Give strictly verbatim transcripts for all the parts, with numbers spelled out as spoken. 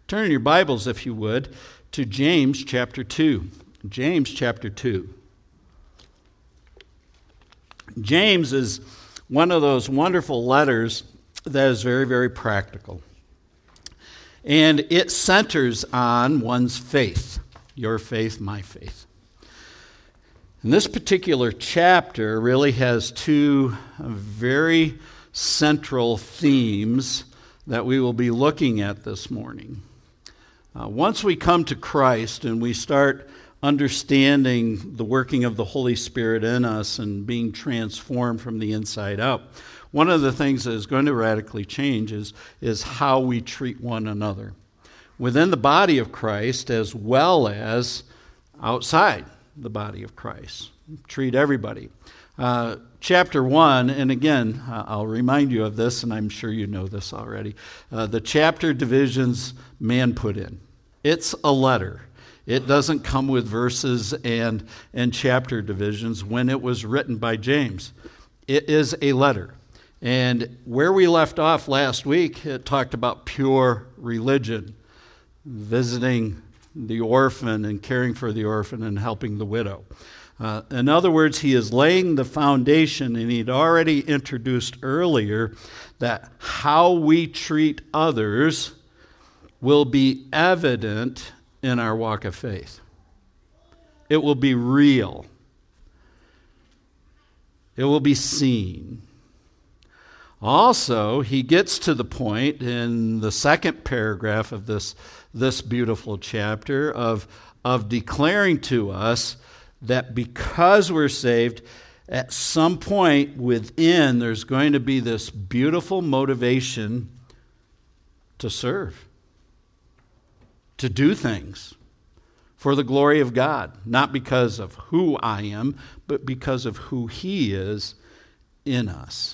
Turn in your Bibles, if you would, to James chapter two. James chapter two. James is one of those wonderful letters that is very, very practical. And it centers on one's faith. Your faith, my faith. And this particular chapter really has two very central themes that we will be looking at this morning. Uh, once we come to Christ and we start understanding the working of the Holy Spirit in us and being transformed from the inside out, one of the things that is going to radically change is, is how we treat one another within the body of Christ as well as outside the body of Christ. Treat everybody. Uh, chapter one, and again, uh, I'll remind you of this, and I'm sure you know this already. Uh, the chapter divisions man put in. It's a letter. It doesn't come with verses and, and chapter divisions when it was written by James. It is a letter. And where we left off last week, it talked about pure religion, visiting the orphan and caring for the orphan and helping the widow. Uh, in other words, he is laying the foundation, and he'd already introduced earlier that how we treat others will be evident in our walk of faith. It will be real. It will be seen. Also, he gets to the point in the second paragraph of this, this beautiful chapter of, of declaring to us that because we're saved, at some point within, there's going to be this beautiful motivation to serve, to do things for the glory of God, not because of who I am, but because of who He is in us.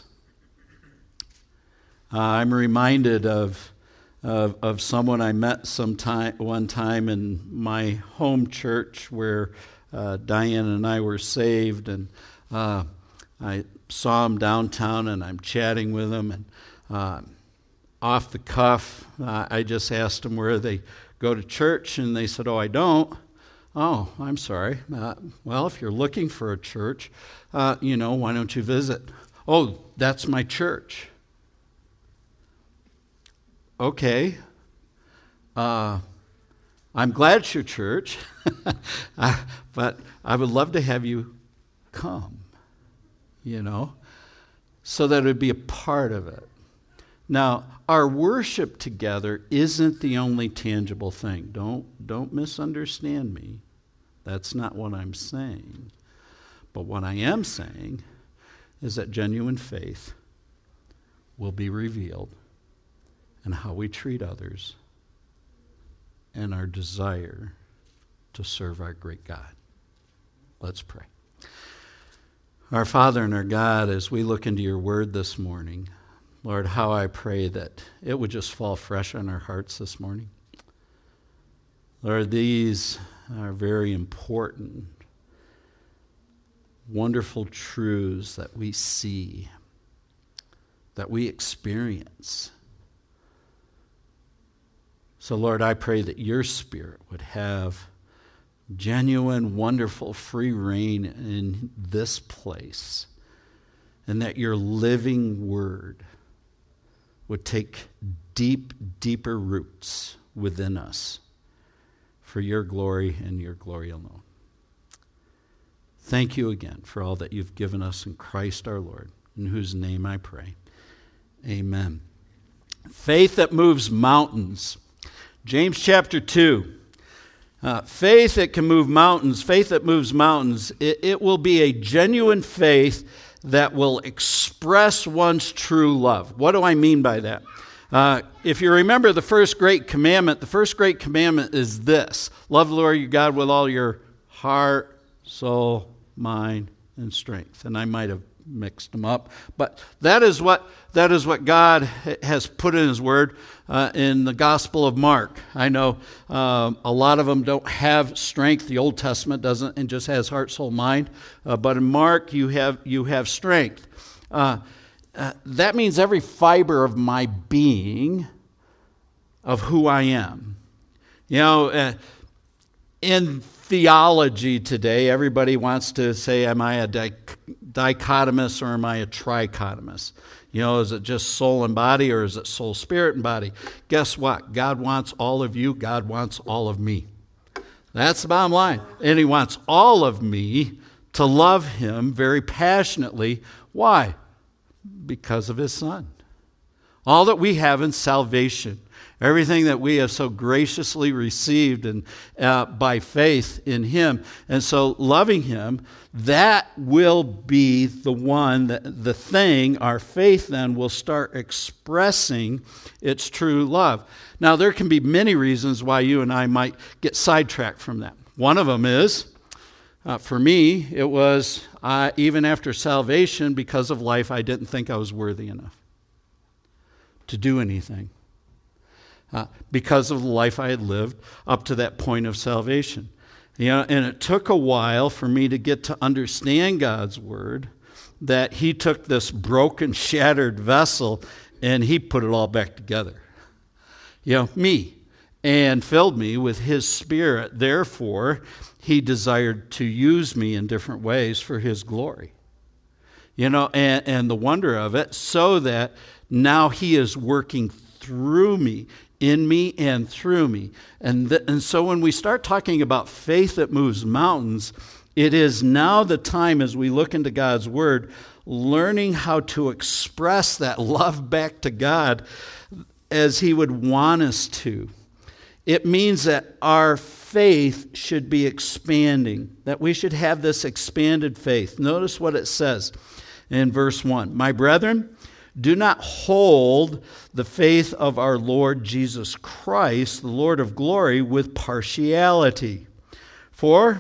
Uh, I'm reminded of, of of someone I met some time, one time in my home church where uh, Diane and I were saved, and uh, I saw him downtown, and I'm chatting with him, and uh, off the cuff, uh, I just asked him where they go to church, and they said, "Oh, I don't." "Oh, I'm sorry. Uh, well, if you're looking for a church, uh, you know, why don't you visit?" "Oh, that's my church." "Okay, uh, I'm glad it's your church, but I would love to have you come, you know, so that it would be a part of it." Now, our worship together isn't the only tangible thing. Don't, don't misunderstand me. That's not what I'm saying. But what I am saying is that genuine faith will be revealed and how we treat others, and our desire to serve our great God. Let's pray. Our Father and our God, as we look into your word this morning, Lord, how I pray that it would just fall fresh on our hearts this morning. Lord, these are very important, wonderful truths that we see, that we experience. So, Lord, I pray that your Spirit would have genuine, wonderful, free reign in this place, and that your living word would take deep, deeper roots within us for your glory and your glory alone. Thank you again for all that you've given us in Christ our Lord, in whose name I pray. Amen. Faith that moves mountains. James chapter two. Uh, faith that can move mountains, faith that moves mountains, it, it will be a genuine faith that will express one's true love. What do I mean by that? Uh, if you remember the first great commandment, the first great commandment is this: love the Lord your God with all your heart, soul, mind, and strength. And I might have mixed them up, but that is what that is what God has put in His Word uh, in the Gospel of Mark. I know um, a lot of them don't have strength. The Old Testament doesn't, and just has heart, soul, mind. Uh, but in Mark, you have you have strength. Uh, uh, that means every fiber of my being, of who I am, You know, uh, in theology today, everybody wants to say, am I a di- dichotomous or am I a trichotomous? You know, is it just soul and body or is it soul, spirit, and body? Guess what? God wants all of you. God wants all of me. That's the bottom line. And he wants all of me to love him very passionately. Why? Because of his Son. All that we have in salvation, everything that we have so graciously received and uh, by faith in him. And so loving him, that will be the one, that, the thing, our faith then will start expressing its true love. Now, there can be many reasons why you and I might get sidetracked from that. One of them is, uh, for me, it was uh, even after salvation, because of life, I didn't think I was worthy enough to do anything. Uh, because of the life I had lived up to that point of salvation. You know, and it took a while for me to get to understand God's word, that he took this broken, shattered vessel and he put it all back together. You know, me, and filled me with his Spirit. Therefore, he desired to use me in different ways for his glory. You know, and, and the wonder of it, so that now he is working through me, in me and through me. And, th- and so when we start talking about faith that moves mountains, it is now the time, as we look into God's word, learning how to express that love back to God as he would want us to. It means that our faith should be expanding, that we should have this expanded faith. Notice what it says in verse one. My brethren, do not hold the faith of our Lord Jesus Christ, the Lord of glory, with partiality. For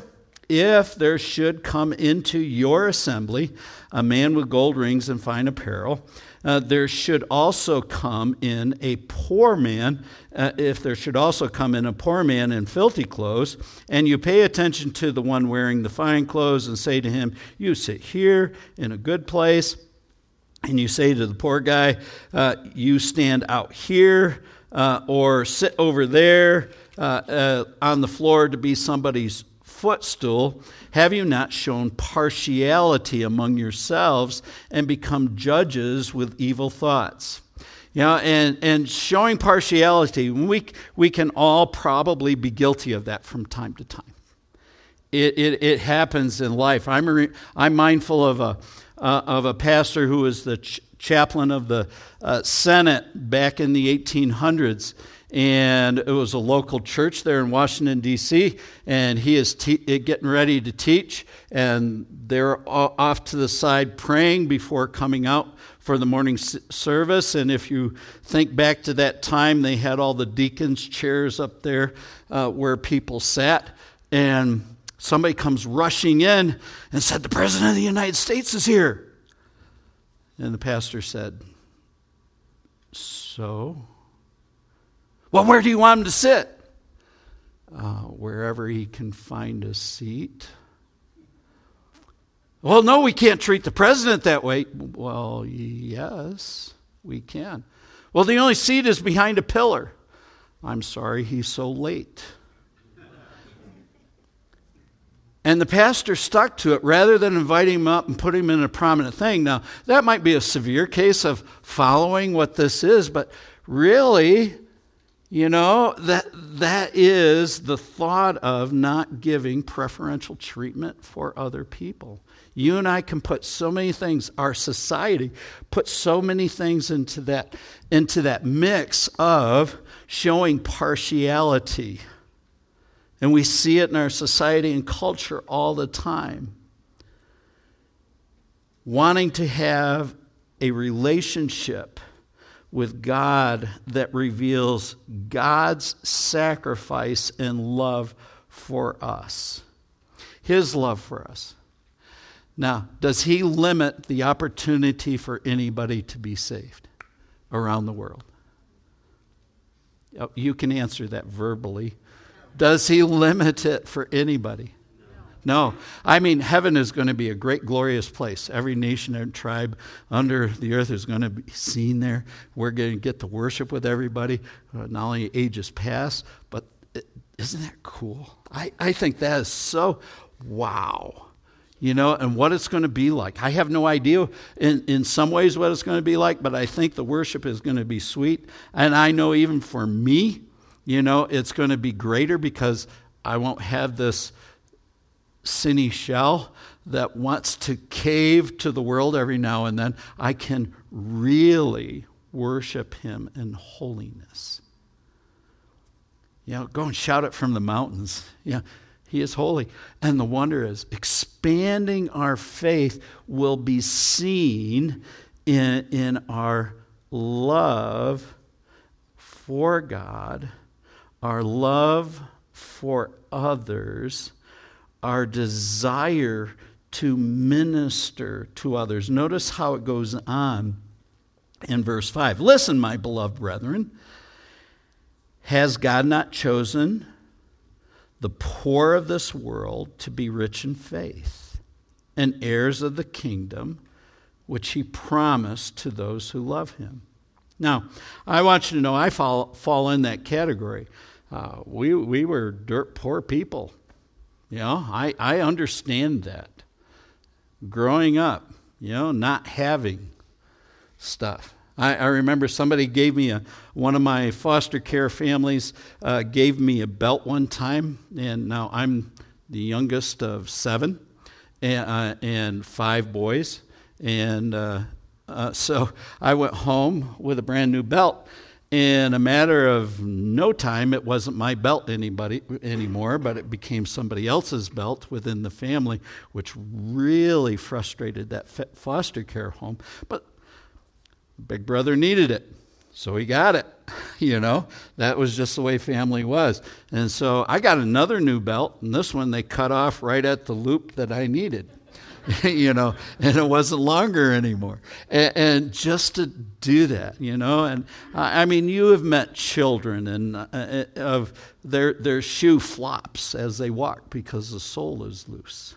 if there should come into your assembly a man with gold rings and fine apparel, uh, there should also come in a poor man, uh, if there should also come in a poor man in filthy clothes, and you pay attention to the one wearing the fine clothes and say to him, you sit here in a good place, and you say to the poor guy, uh, you stand out here uh, or sit over there uh, uh, on the floor to be somebody's footstool, have you not shown partiality among yourselves and become judges with evil thoughts? You know, and, and showing partiality, we, we can all probably be guilty of that from time to time. It, it, it happens in life. I'm, re, I'm mindful of a Uh, of a pastor who was the ch- chaplain of the uh, Senate back in the eighteen hundreds. And it was a local church there in Washington, D C, and he is te- getting ready to teach, and they're off to the side praying before coming out for the morning s- service. And if you think back to that time, they had all the deacons' chairs up there uh, where people sat, and somebody comes rushing in and said, the President of the United States is here. And the pastor said, so? Well, where do you want him to sit? Uh, wherever he can find a seat. Well, no, we can't treat the president that way. Well, yes, we can. Well, the only seat is behind a pillar. I'm sorry, he's so late. And the pastor stuck to it rather than inviting him up and putting him in a prominent thing. Now, that might be a severe case of following what this is, but really, you know, that that is the thought of not giving preferential treatment for other people. You and I can put so many things, our society puts so many things into that, into that mix of showing partiality. And we see it in our society and culture all the time. Wanting to have a relationship with God that reveals God's sacrifice and love for us. His love for us. Now, does he limit the opportunity for anybody to be saved around the world? You can answer that verbally. Does he limit it for anybody? No. I mean, heaven is going to be a great, glorious place. Every nation and tribe under the earth is going to be seen there. We're going to get to worship with everybody, uh, not only ages past, but isn't that cool? I, I think that is so wow. You know, and what it's going to be like. I have no idea in, in some ways what it's going to be like, but I think the worship is going to be sweet. And I know even for me, you know, it's going to be greater because I won't have this sinny shell that wants to cave to the world every now and then. I can really worship him in holiness. You know, go and shout it from the mountains. You know, he is holy. And the wonder is expanding our faith will be seen in, in our love for God, our love for others, our desire to minister to others. Notice how it goes on in verse five. Listen, my beloved brethren, has God not chosen the poor of this world to be rich in faith and heirs of the kingdom which he promised to those who love him? Now, I want you to know I fall, fall in that category. Uh, we, we were dirt poor people. You know, I, I understand that. Growing up, you know, not having stuff. I, I remember somebody gave me a, one of my foster care families uh, gave me a belt one time, and now I'm the youngest of seven and, uh, and five boys, and uh, uh, so I went home with a brand new belt. In a matter of no time, it wasn't my belt anybody anymore, but it became somebody else's belt within the family, which really frustrated that foster care home. But Big Brother needed it, so he got it. You know, that was just the way family was. And so I got another new belt, and this one they cut off right at the loop that I needed. You know, and it wasn't longer anymore. And, and just to do that, you know, and uh, I mean, you have met children and uh, of their their shoe flops as they walk because the sole is loose.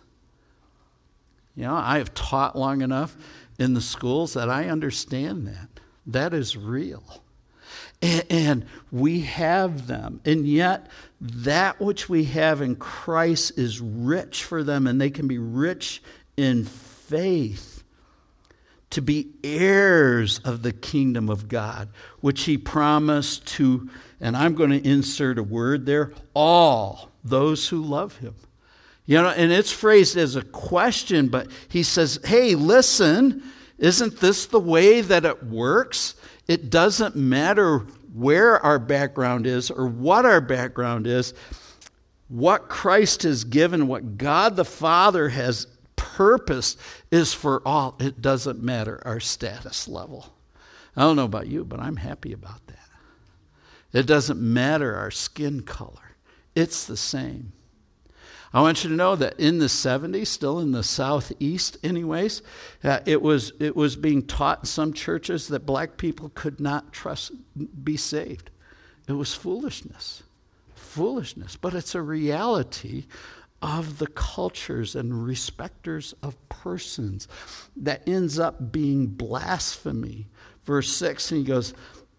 You know, I have taught long enough in the schools that I understand that. That is real. And, and we have them. And yet, that which we have in Christ is rich for them, and they can be rich in faith to be heirs of the kingdom of God, which he promised to, and I'm going to insert a word there, all those who love him. You know, and it's phrased as a question, but he says, hey, listen, isn't this the way that it works? It doesn't matter where our background is or what our background is. What Christ has given, what God the Father has purpose is for all. It doesn't matter our status level. I don't know about you, but I'm happy about that. It doesn't matter our skin color. It's the same. I want you to know that in the seventies, still in the Southeast anyways, uh, it was it was being taught in some churches that black people could not trust be saved. It was foolishness. Foolishness. But it's a reality of the cultures and respecters of persons that ends up being blasphemy. Verse six, and he goes,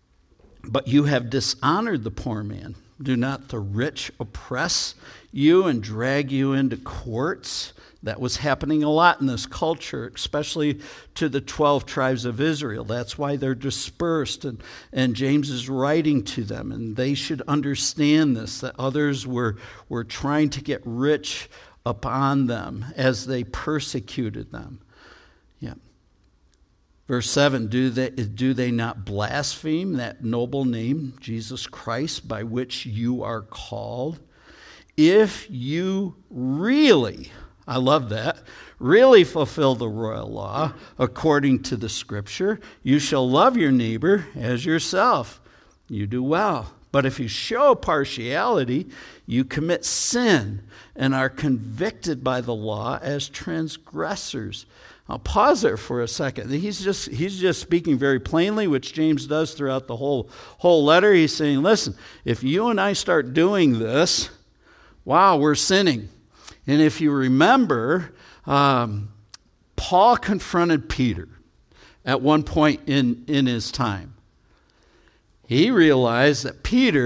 but you have dishonored the poor man. Do not the rich oppress you and drag you into courts? That was happening a lot in this culture, especially to the twelve tribes of Israel. That's why they're dispersed, and, and James is writing to them, and they should understand this, that others were, were trying to get rich upon them as they persecuted them. Yeah. Verse seven, do they, do they not blaspheme that noble name, Jesus Christ, by which you are called? If you really, I love that, really fulfill the royal law according to the Scripture, you shall love your neighbor as yourself. You do well. But if you show partiality, you commit sin and are convicted by the law as transgressors. I'll pause there for a second. He's just he's just speaking very plainly, which James does throughout the whole whole letter. He's saying, listen, if you and I start doing this, wow, we're sinning. And if you remember, um, Paul confronted Peter at one point in, in his time. He realized that Peter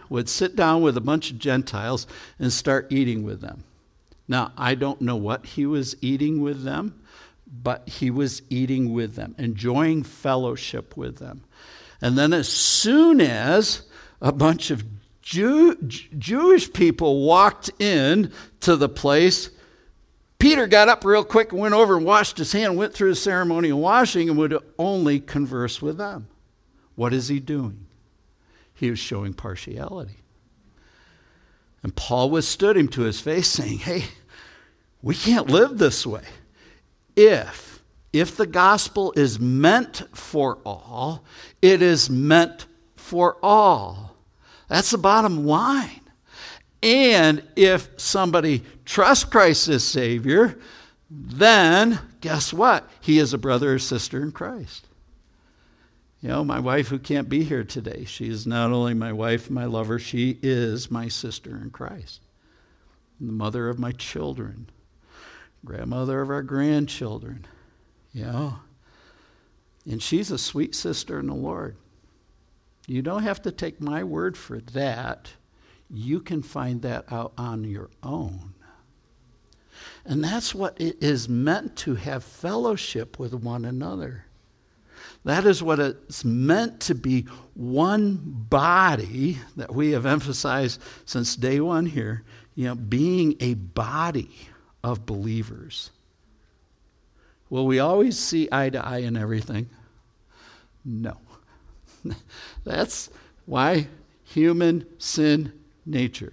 would sit down with a bunch of Gentiles and start eating with them. Now, I don't know what he was eating with them, but he was eating with them, enjoying fellowship with them. And then as soon as a bunch of Jew, Jewish people walked in to the place, Peter got up real quick and went over and washed his hand, went through the ceremony of washing, and would only converse with them. What is he doing? He was showing partiality. And Paul withstood him to his face, saying, hey, we can't live this way. If, if the gospel is meant for all, it is meant for all. That's the bottom line. And if somebody trusts Christ as Savior, then guess what? He is a brother or sister in Christ. You know, my wife who can't be here today, she is not only my wife, my lover, she is my sister in Christ. The mother of my children, grandmother of our grandchildren, you know. And she's a sweet sister in the Lord. You don't have to take my word for that. You can find that out on your own. And that's what it is meant to have fellowship with one another. That is what it's meant to be, one body that we have emphasized since day one here, you know, being a body of believers. Will we always see eye to eye in everything? No. That's why human sin nature.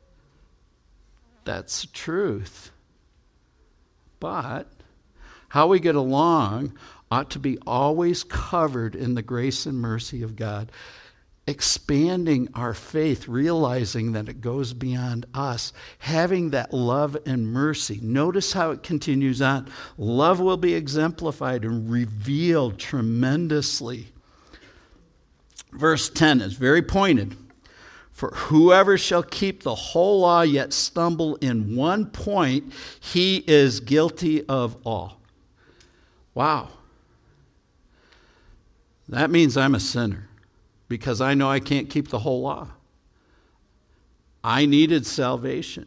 That's the truth. But how we get along ought to be always covered in the grace and mercy of God, expanding our faith, realizing that it goes beyond us, having that love and mercy. Notice how it continues on. Love will be exemplified and revealed tremendously. Verse ten is very pointed. For whoever shall keep the whole law yet stumble in one point, he is guilty of all. Wow. That means I'm a sinner because I know I can't keep the whole law. I needed salvation.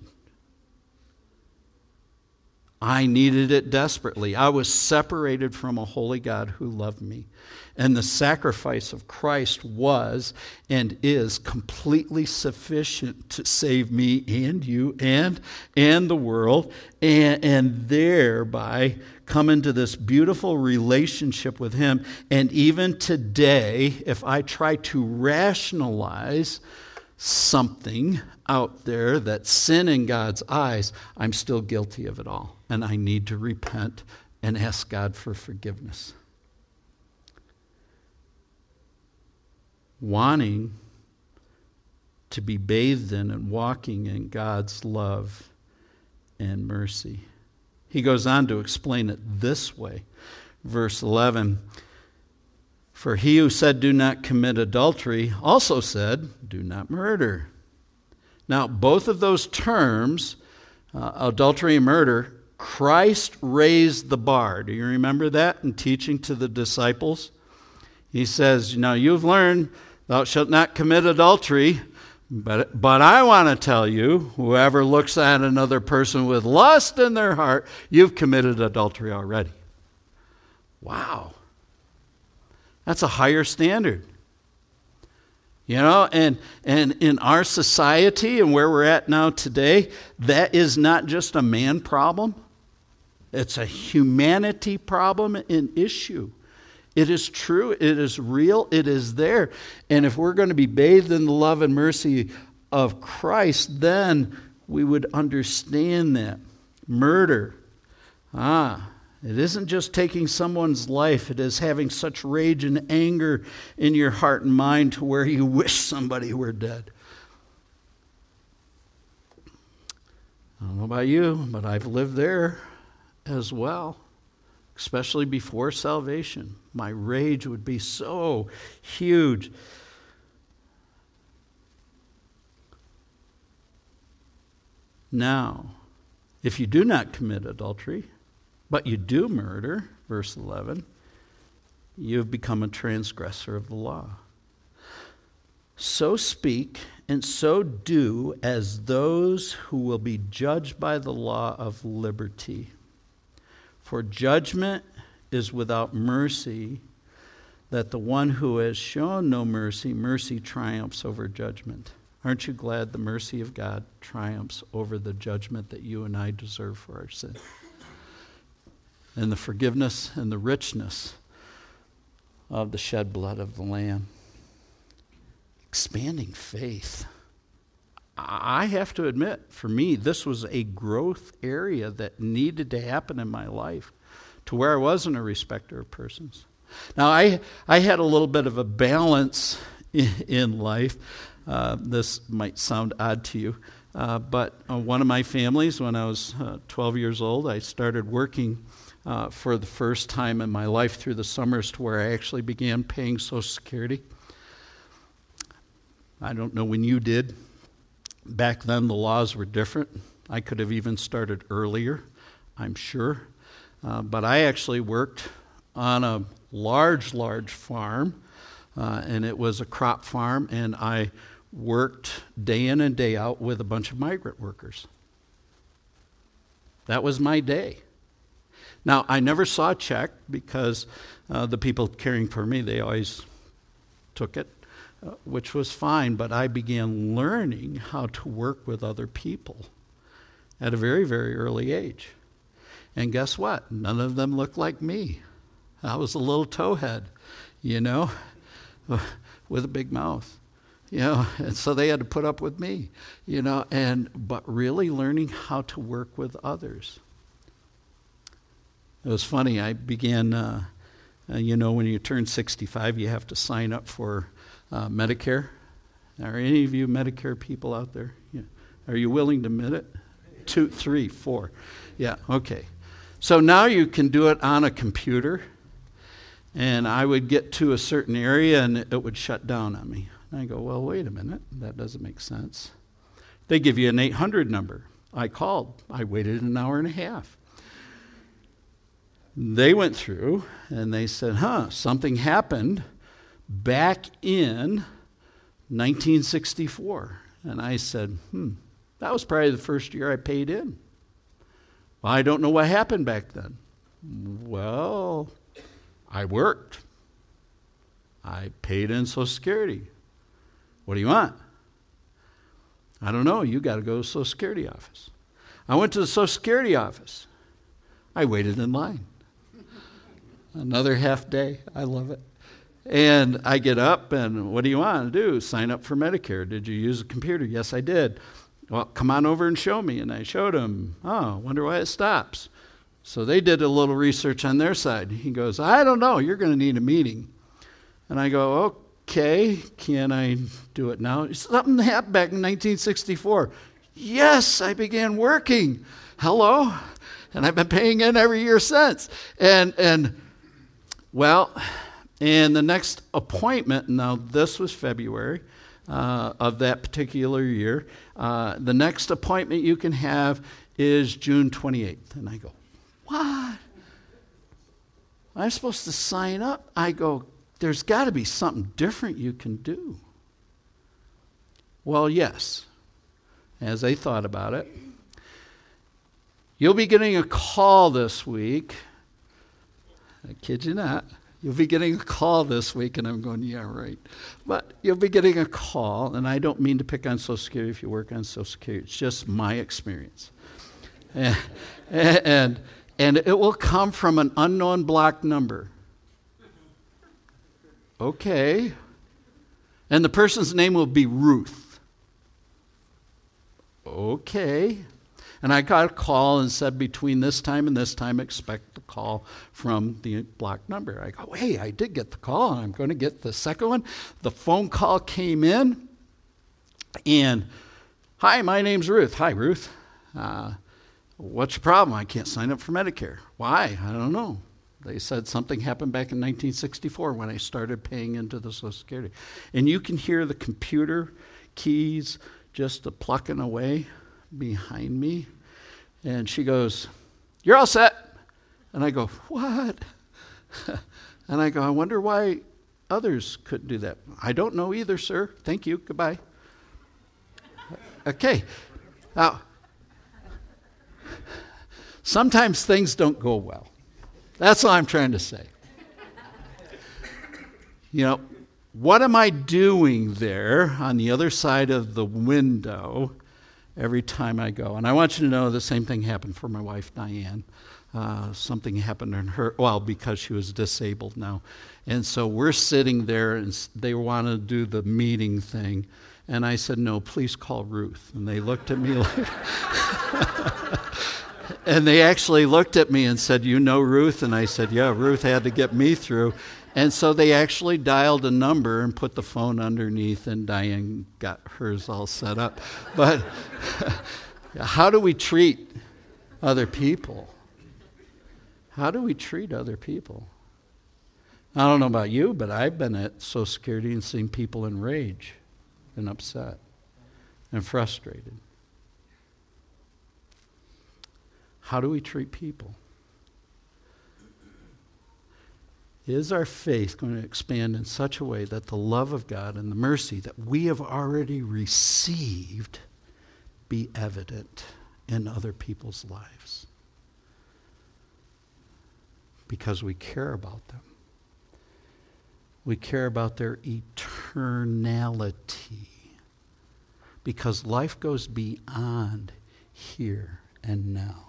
I needed it desperately. I was separated from a holy God who loved me. And the sacrifice of Christ was and is completely sufficient to save me and you and, and the world, and, and thereby come into this beautiful relationship with him. And even today, if I try to rationalize something out there that's sin in God's eyes, I'm still guilty of it all. And I need to repent and ask God for forgiveness. Wanting to be bathed in and walking in God's love and mercy. He goes on to explain it this way. Verse eleven, for he who said, do not commit adultery, also said, do not murder. Now, both of those terms, uh, adultery and murder, Christ raised the bar. Do you remember that in teaching to the disciples? He says, now you've learned thou shalt not commit adultery, but, but I want to tell you, whoever looks at another person with lust in their heart, you've committed adultery already. Wow. That's a higher standard. You know, and, and in our society and where we're at now today, that is not just a man problem. It's a humanity problem and issue. It is true. It is real. It is there. And if we're going to be bathed in the love and mercy of Christ, then we would understand that. Murder. Ah, it isn't just taking someone's life. It is having such rage and anger in your heart and mind to where you wish somebody were dead. I don't know about you, but I've lived there as well, especially before salvation. My rage would be so huge. Now, if you do not commit adultery, but you do murder, verse eleven, you have become a transgressor of the law. So speak and so do as those who will be judged by the law of liberty. For judgment is without mercy, that the one who has shown no mercy, mercy triumphs over judgment. Aren't you glad the mercy of God triumphs over the judgment that you and I deserve for our sin? And the forgiveness and the richness of the shed blood of the Lamb. Expanding faith. I have to admit, for me, this was a growth area that needed to happen in my life to where I wasn't a respecter of persons. Now, I I had a little bit of a balance in, in life. Uh, this might sound odd to you, uh, but uh, one of my families, when I was uh, twelve years old, I started working uh, for the first time in my life through the summers to where I actually began paying Social Security. I don't know when you did. Back then, the laws were different. I could have even started earlier, I'm sure. Uh, but I actually worked on a large, large farm, uh, and it was a crop farm, and I worked day in and day out with a bunch of migrant workers. That was my day. Now, I never saw a check because uh, the people caring for me, they always took it. Uh, which was fine, but I began learning how to work with other people at a very, very early age. And guess what? None of them looked like me. I was a little towhead, you know, with a big mouth, you know, and so they had to put up with me, you know, and but really learning how to work with others. It was funny. I began, uh, uh, you know, when you turn sixty-five, you have to sign up for Uh, Medicare. Are any of you Medicare people out there? Yeah. Are you willing to admit it? Two, three, four. Yeah, okay. So now you can do it on a computer, and I would get to a certain area and it would shut down on me. And I go, well, wait a minute. That doesn't make sense. They give you an eight hundred number. I called. I waited an hour and a half. They went through and they said, huh, something happened back in nineteen sixty-four. And I said, hmm, that was probably the first year I paid in. Well, I don't know what happened back then. Well, I worked. I paid in Social Security. What do you want? I don't know. You got to go to the Social Security office. I went to the Social Security office. I waited in line. Another half day. I love it. And I get up, and what do you want to do? Sign up for Medicare. Did you use a computer? Yes, I did. Well, come on over and show me. And I showed him. Oh, wonder why it stops. So they did a little research on their side. He goes, I don't know. You're going to need a meeting. And I go, okay, can I do it now? Something happened back in nineteen sixty-four. Yes, I began working. Hello? And I've been paying in every year since. And, and well... And the next appointment, now this was February uh, of that particular year, uh, the next appointment you can have is June twenty-eighth. And I go, what? I'm supposed to sign up? I go, there's got to be something different you can do. Well, yes, as I thought about it. You'll be getting a call this week. I kid you not. You'll be getting a call this week, and I'm going, yeah, right. But you'll be getting a call, and I don't mean to pick on Social Security if you work on Social Security. It's just my experience. And, and, and it will come from an unknown block number. Okay. And the person's name will be Ruth. Okay. And I got a call and said, between this time and this time, expect the call from the block number. I go, hey, I did get the call, and I'm going to get the second one. The phone call came in, and, hi, my name's Ruth. Hi, Ruth. Uh, what's your problem? I can't sign up for Medicare. Why? I don't know. They said something happened back in nineteen sixty-four when I started paying into the Social Security. And you can hear the computer keys just a plucking away behind me. And she goes, you're all set. And I go, what? And I go, I wonder why others couldn't do that? I don't know either, sir. Thank you. Goodbye. Okay. Now, sometimes things don't go well. That's all I'm trying to say. You know, what am I doing there on the other side of the window every time I go? And I want you to know the same thing happened for my wife, Diane. Uh, something happened in her, well, because she was disabled now. And so we're sitting there, and they want to do the meeting thing. And I said, no, please call Ruth. And they looked at me like... and they actually looked at me and said, you know Ruth? And I said, yeah, Ruth had to get me through. And so they actually dialed a number and put the phone underneath, and Diane got hers all set up. But how do we treat other people? How do we treat other people? I don't know about you, but I've been at Social Security and seen people in rage and upset and frustrated. How do we treat people? Is our faith going to expand in such a way that the love of God and the mercy that we have already received be evident in other people's lives? Because we care about them. We care about their eternality. Because life goes beyond here and now.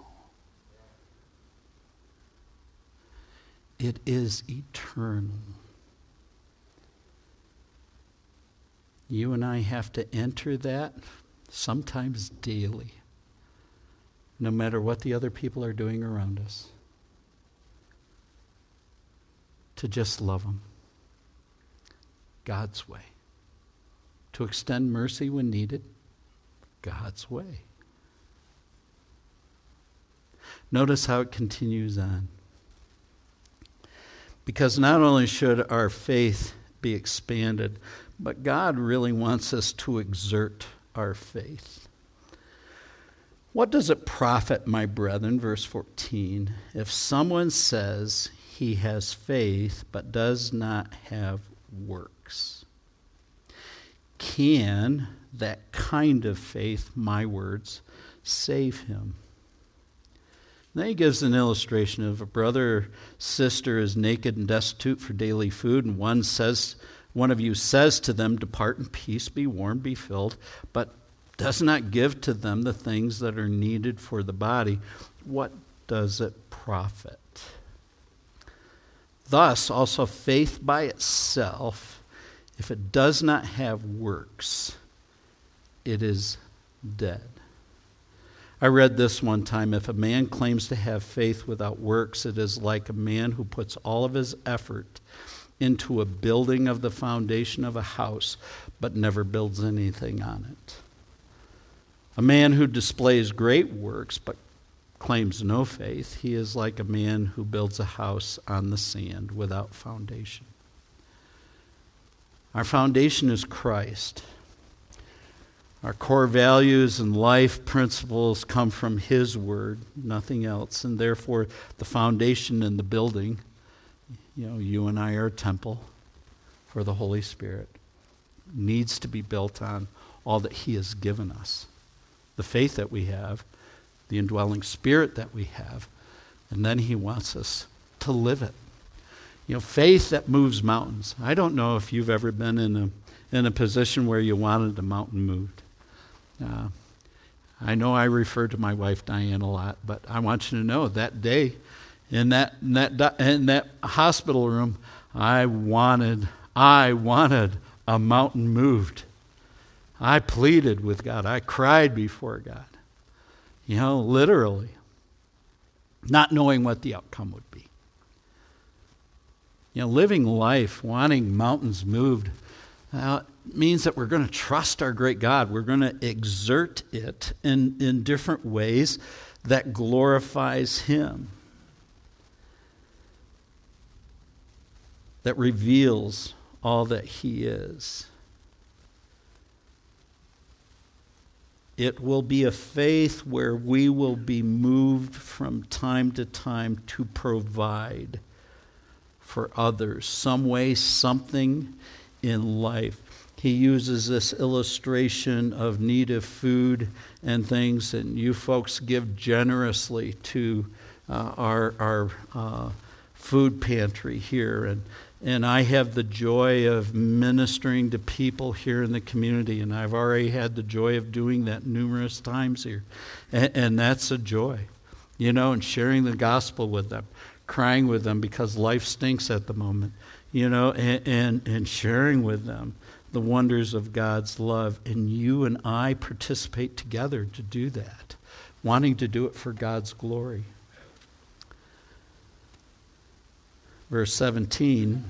It is eternal. You and I have to enter that sometimes daily, no matter what the other people are doing around us, to just love them God's way, to extend mercy when needed God's way. Notice how it continues on. Because not only should our faith be expanded, but God really wants us to exert our faith. What does it profit, my brethren, verse fourteen, if someone says he has faith but does not have works? Can that kind of faith, my words, save him? Then he gives an illustration of a brother or sister is naked and destitute for daily food, and one says, one of you says to them, depart in peace, be warmed, be filled, but does not give to them the things that are needed for the body. What does it profit? Thus, also faith by itself, if it does not have works, it is dead. I read this one time. If a man claims to have faith without works, it is like a man who puts all of his effort into a building of the foundation of a house, but never builds anything on it. A man who displays great works, but claims no faith, he is like a man who builds a house on the sand without foundation. Our foundation is Christ. Our core values and life principles come from His Word, nothing else. And therefore, the foundation and the building, you know, you and I are a temple for the Holy Spirit, needs to be built on all that He has given us. The faith that we have, the indwelling Spirit that we have, and then He wants us to live it. You know, faith that moves mountains. I don't know if you've ever been in a in a position where you wanted a mountain moved. Uh, I know I refer to my wife Diane a lot, but I want you to know that day in that in that in that hospital room, I wanted I wanted a mountain moved. I pleaded with God. I cried before God. You know, literally, not knowing what the outcome would be. You know, living life, wanting mountains moved, uh, means that we're going to trust our great God. We're going to exert it in, in different ways that glorifies Him, that reveals all that He is. It will be a faith where we will be moved from time to time to provide for others, some way, something in life. He uses this illustration of need of food and things, and you folks give generously to uh, our our uh, food pantry here, and and I have the joy of ministering to people here in the community, and I've already had the joy of doing that numerous times here, and, and that's a joy, you know, and sharing the gospel with them, crying with them because life stinks at the moment, you know, and and, and sharing with them the wonders of God's love, and you and I participate together to do that, wanting to do it for God's glory. Verse seventeen,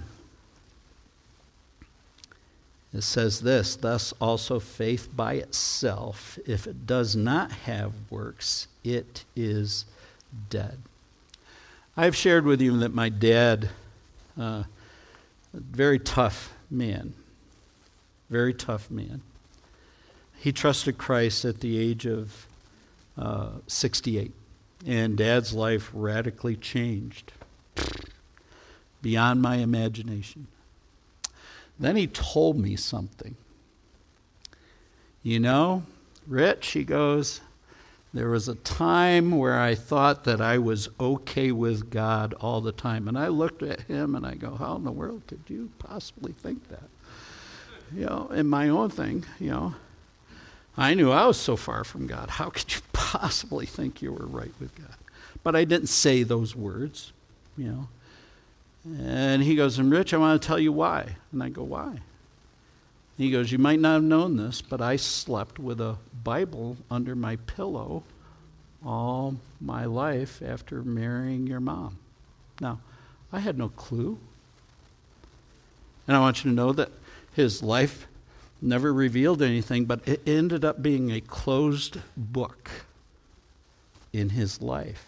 it says this, thus also faith by itself, if it does not have works, it is dead. I've shared with you that my dad, uh, a very tough man, very tough man. He trusted Christ at the age of uh, sixty-eight, and Dad's life radically changed beyond my imagination. Then he told me something. You know, Rich, he goes, there was a time where I thought that I was okay with God all the time. And I looked at him and I go, how in the world could you possibly think that? You know, in my own thing, you know, I knew I was so far from God. How could you possibly think you were right with God? But I didn't say those words, you know. And he goes, and Rich, I want to tell you why. And I go, why? He goes, you might not have known this, but I slept with a Bible under my pillow all my life after marrying your mom. Now, I had no clue. And I want you to know that his life never revealed anything, but it ended up being a closed book in his life.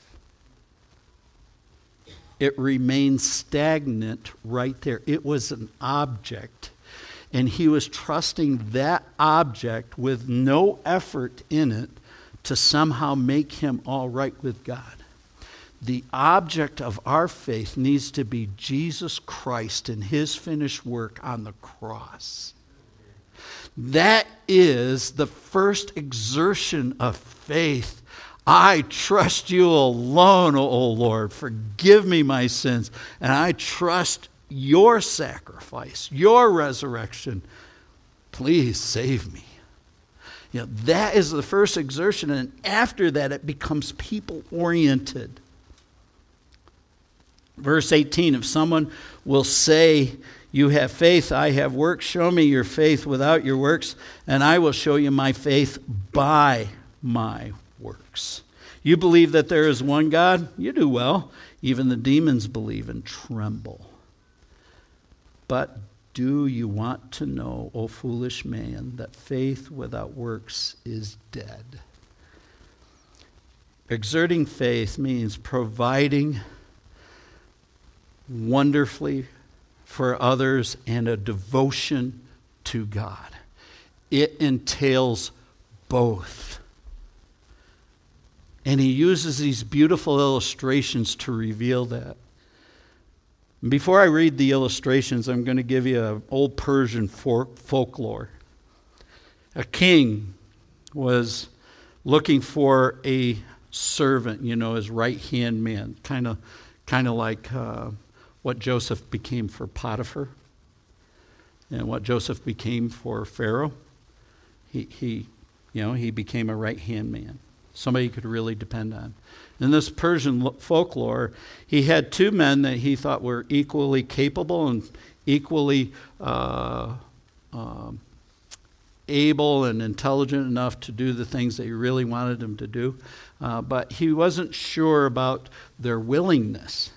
It remained stagnant right there. It was an object, and he was trusting that object with no effort in it to somehow make him all right with God. The object of our faith needs to be Jesus Christ and his finished work on the cross. That is the first exertion of faith. I trust you alone, O Lord. Forgive me my sins. And I trust your sacrifice, your resurrection. Please save me. You know, that is the first exertion. And after that, it becomes people-oriented. Verse eighteen, if someone will say, you have faith, I have works, show me your faith without your works, and I will show you my faith by my works. You believe that there is one God? You do well. Even the demons believe and tremble. But do you want to know, O foolish man, that faith without works is dead? Exerting faith means providing wonderfully for others and a devotion to God. It entails both. And he uses these beautiful illustrations to reveal that. Before I read the illustrations, I'm going to give you an old Persian folklore. A king was looking for a servant, you know, his right-hand man, kind of kind of like uh, what Joseph became for Potiphar and what Joseph became for Pharaoh. He, he, you know, he became a right-hand man, somebody he could really depend on. In this Persian folklore, he had two men that he thought were equally capable and equally uh, uh, able and intelligent enough to do the things that he really wanted them to do, uh, but he wasn't sure about their willingness.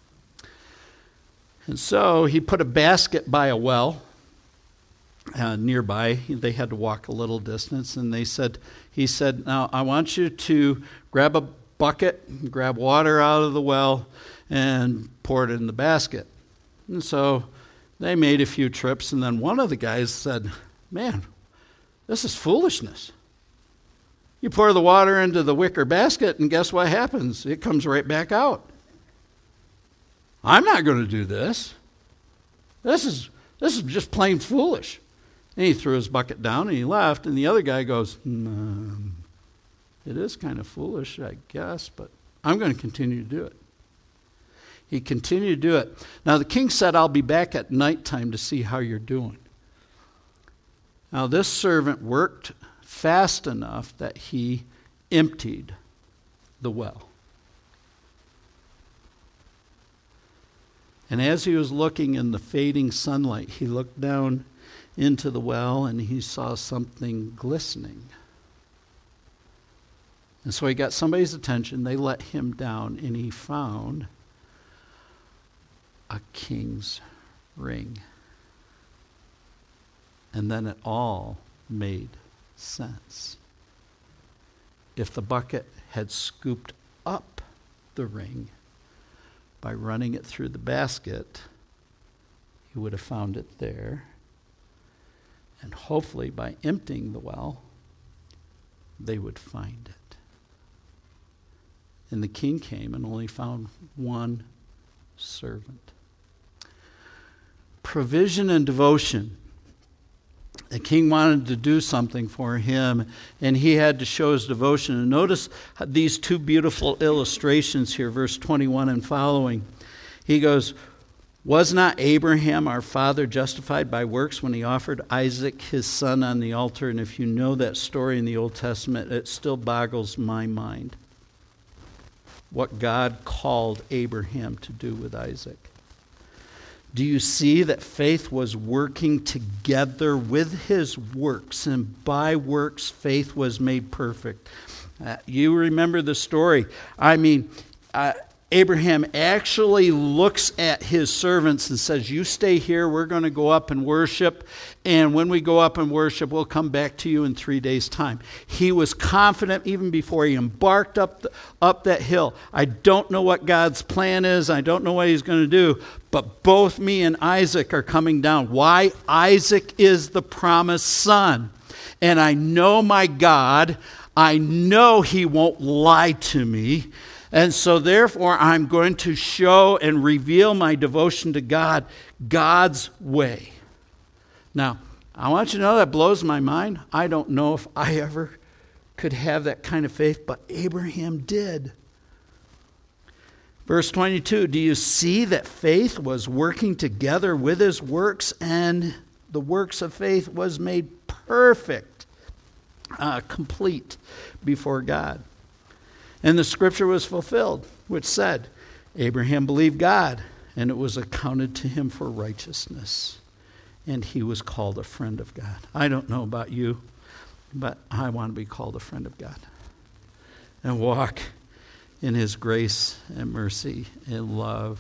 And so he put a basket by a well uh, nearby. They had to walk a little distance, and they said, he said, now I want you to grab a bucket, grab water out of the well, and pour it in the basket. And so they made a few trips, and then one of the guys said, man, this is foolishness. You pour the water into the wicker basket, and guess what happens? It comes right back out. I'm not going to do this. This is this is just plain foolish. And he threw his bucket down and he left, and the other guy goes, mm, it is kind of foolish, I guess, but I'm going to continue to do it. He continued to do it. Now the king said, I'll be back at nighttime to see how you're doing. Now this servant worked fast enough that he emptied the well. And as he was looking in the fading sunlight, he looked down into the well and he saw something glistening. And so he got somebody's attention. They let him down and he found a king's ring. And then it all made sense. If the bucket had scooped up the ring by running it through the basket, he would have found it there. And hopefully by emptying the well, they would find it. And the king came and only found one servant. Provision and devotion. The king wanted to do something for him, and he had to show his devotion. And notice these two beautiful illustrations here, verse twenty-one and following. He goes, was not Abraham our father justified by works when he offered Isaac his son on the altar? And if you know that story in the Old Testament, it still boggles my mind what God called Abraham to do with Isaac. Do you see that faith was working together with his works, and by works faith was made perfect? Uh, you remember the story. I mean, uh, Abraham actually looks at his servants and says, you stay here, we're going to go up and worship, and when we go up and worship, we'll come back to you in three days' time. He was confident even before he embarked up, the, up that hill. I don't know what God's plan is, I don't know what he's going to do, but both me and Isaac are coming down. Why? Isaac is the promised son, and I know my God, I know he won't lie to me. And so therefore, I'm going to show and reveal my devotion to God, God's way. Now, I want you to know that blows my mind. I don't know if I ever could have that kind of faith, but Abraham did. Verse twenty-two, do you see that faith was working together with his works, and the works of faith was made perfect, uh, complete before God? And the scripture was fulfilled, which said, Abraham believed God, and it was accounted to him for righteousness. And he was called a friend of God. I don't know about you, but I want to be called a friend of God. And walk in his grace and mercy and love.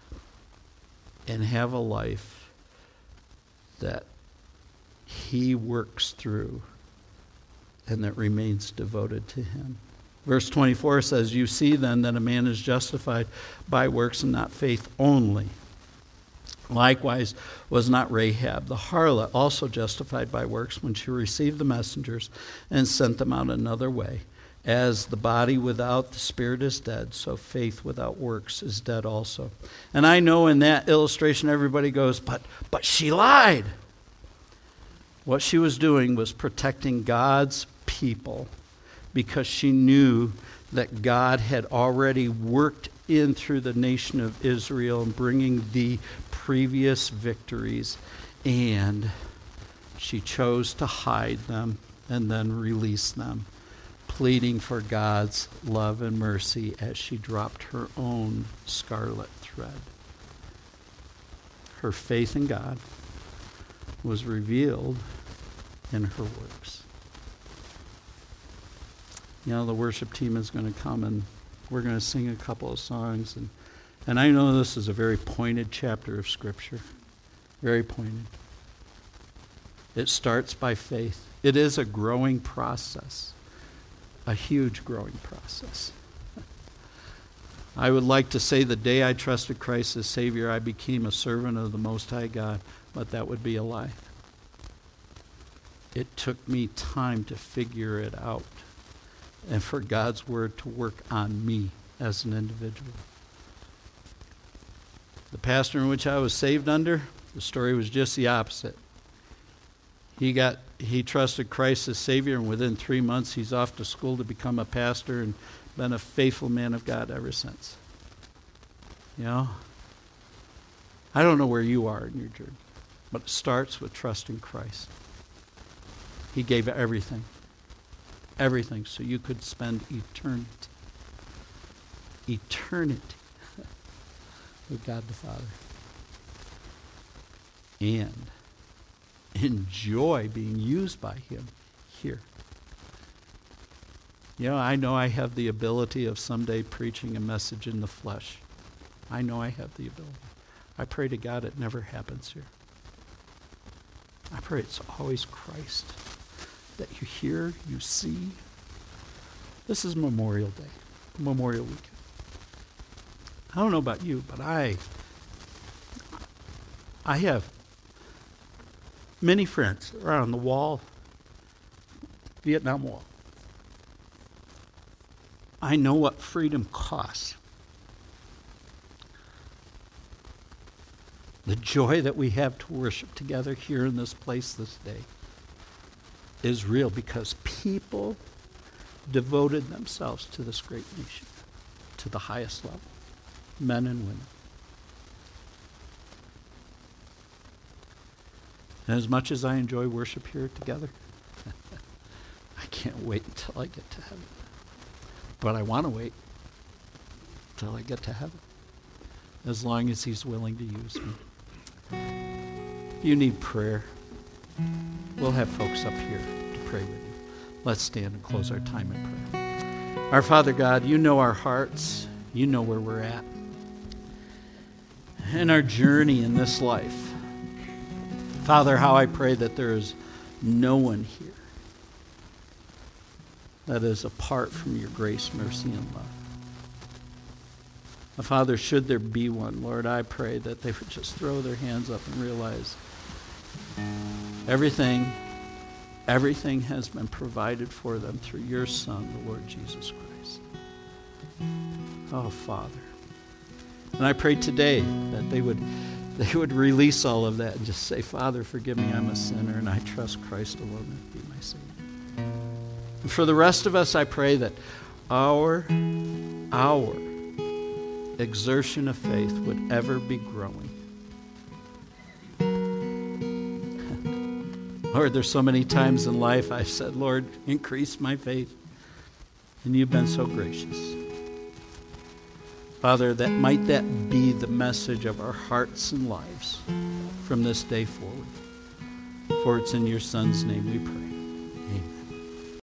And have a life that he works through and that remains devoted to him. Verse twenty-four says, you see then that a man is justified by works and not faith only. Likewise was not Rahab the harlot also justified by works when she received the messengers and sent them out another way? As the body without the spirit is dead, so faith without works is dead also. And I know in that illustration everybody goes, but but she lied. What she was doing was protecting God's people, because she knew that God had already worked in through the nation of Israel and bringing the previous victories, and she chose to hide them and then release them, pleading for God's love and mercy as she dropped her own scarlet thread. Her faith in God was revealed in her works. You know, the worship team is going to come and we're going to sing a couple of songs. And, and I know this is a very pointed chapter of Scripture. Very pointed. It starts by faith. It is a growing process. A huge growing process. I would like to say the day I trusted Christ as Savior, I became a servant of the Most High God, but that would be a lie. It took me time to figure it out, and for God's word to work on me as an individual. The pastor in which I was saved under, the story was just the opposite. He got he trusted Christ as Savior, and within three months he's off to school to become a pastor and been a faithful man of God ever since. You know? I don't know where you are in your journey, but it starts with trusting Christ. He gave everything. Everything so you could spend eternity. Eternity with God the Father. And enjoy being used by Him here. You know, I know I have the ability of someday preaching a message in the flesh. I know I have the ability. I pray to God it never happens here. I pray it's always Christ that you hear, you see. This is Memorial Day, Memorial Weekend. I don't know about you, but I, I have many friends around the wall, Vietnam Wall. I know what freedom costs. The joy that we have to worship together here in this place this day is real because people devoted themselves to this great nation, to the highest level, men and women. And as much as I enjoy worship here together, I can't wait until I get to heaven. But I want to wait until I get to heaven, as long as He's willing to use me. If you need prayer, we'll have folks up here to pray with you. Let's stand and close our time in prayer. Our Father God, you know our hearts. You know where we're at. In our journey in this life. Father, how I pray that there is no one here that is apart from your grace, mercy, and love. Father, should there be one, Lord, I pray that they would just throw their hands up and realize everything, everything has been provided for them through your Son, the Lord Jesus Christ. Oh, Father. And I pray today that they would, they would release all of that and just say, Father, forgive me, I'm a sinner, and I trust Christ alone to be my Savior. And for the rest of us, I pray that our, our, exertion of faith would ever be growing. Lord, there's so many times in life I've said, Lord, increase my faith. And you've been so gracious. Father, that might that be the message of our hearts and lives from this day forward. For it's in your Son's name we pray.